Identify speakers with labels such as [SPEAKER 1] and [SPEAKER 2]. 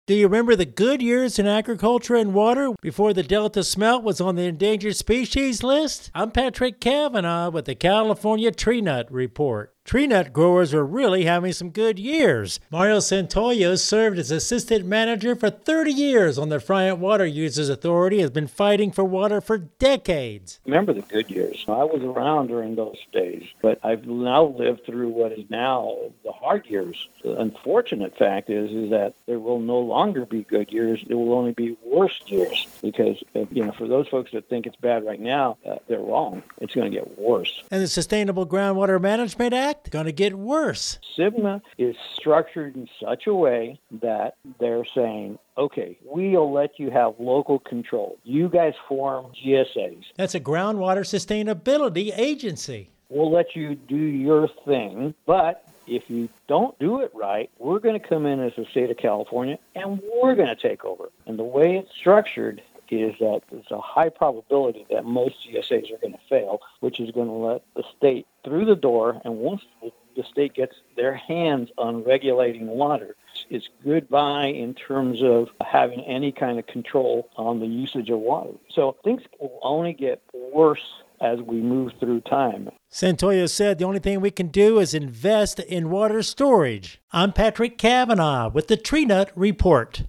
[SPEAKER 1] Do you remember the good years in agriculture and water before the Delta smelt was on the endangered species list? I'm Patrick Cavanaugh with the California Tree Nut Report. Tree nut growers are really having some good years. Mario Santoyo served as assistant manager for 30 years on the Friant Water Users Authority, has been fighting for water for decades.
[SPEAKER 2] Remember the good years. I was around during those days, but I've now lived through what is now the hard years. The unfortunate fact is that there will no longer be good years. There will only be worse years because, for those folks that think it's bad right now, they're wrong. It's going to get worse.
[SPEAKER 1] And the Sustainable Groundwater Management Act going to get worse.
[SPEAKER 2] SGMA is structured in such a way that they're saying, okay, we'll let you have local control. You guys form GSAs.
[SPEAKER 1] That's a groundwater sustainability agency.
[SPEAKER 2] We'll let you do your thing, but if you don't do it right, we're going to come in as the state of California and we're going to take over. And the way it's structured is that there's a high probability that most GSAs are going to fail, which is going to let the state through the door. And once the state gets their hands on regulating water, it's goodbye in terms of having any kind of control on the usage of water. So things will only get worse as we move through time.
[SPEAKER 1] Santoyo said the only thing we can do is invest in water storage. I'm Patrick Cavanaugh with the Tree Nut Report.